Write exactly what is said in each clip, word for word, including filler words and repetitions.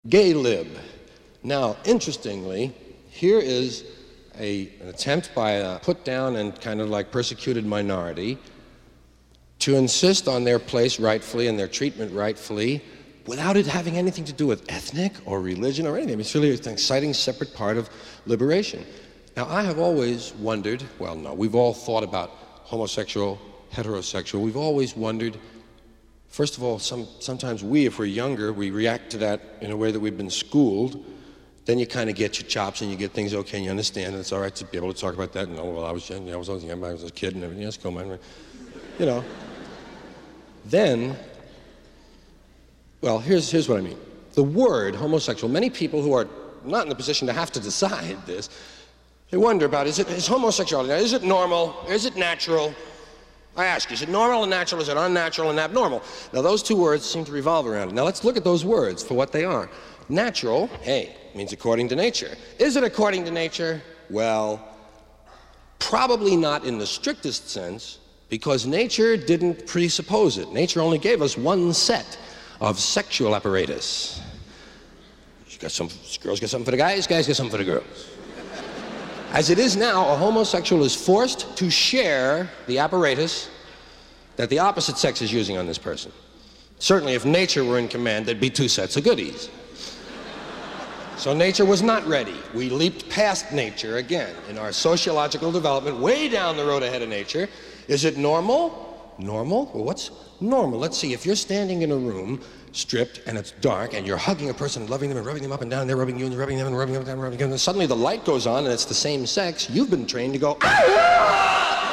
Gay lib. Now, interestingly, here is a, an attempt by a put down and kind of like persecuted minority to insist on their place rightfully and their treatment rightfully without it having anything to do with ethnic or religion or anything. It's really an exciting separate part of liberation. Now, I have always wondered, well, no, we've all thought about homosexual, heterosexual. We've always wondered, first of all, some, sometimes we, if we're younger, we react to that in a way that we've been schooled. Then you kind of get your chops and you get things okay and you understand and it's all right to be able to talk about that. And, oh, well, I was young, I was, I was a kid and everything else, go on. You know. Then, well, here's, here's what I mean. The word homosexual, many people who are not in the position to have to decide this, they wonder about, is it is homosexuality, is it normal, is it natural? I ask you, is it normal and natural, is it unnatural and abnormal? Now those two words seem to revolve around it. Now let's look at those words for what they are. Natural, hey, means according to nature. Is it according to nature? Well, probably not in the strictest sense, because nature didn't presuppose it. Nature only gave us one set of sexual apparatus. You got some, girls get something for the guys, guys get something for the girls. As it is now, a homosexual is forced to share the apparatus that the opposite sex is using on this person. Certainly, if nature were in command, there'd be two sets of goodies. So nature was not ready. We leaped past nature again in our sociological development, way down the road ahead of nature. Is it normal? Normal? Well, what's normal? Let's see, if you're standing in a room, stripped, and it's dark, and you're hugging a person and loving them and rubbing them up and down, and they're rubbing you and you're rubbing them and rubbing them down and rubbing them, and suddenly the light goes on and it's the same sex, you've been trained to go, ah!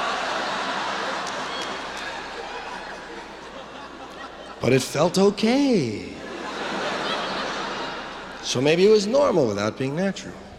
But it felt okay. So maybe it was normal without being natural.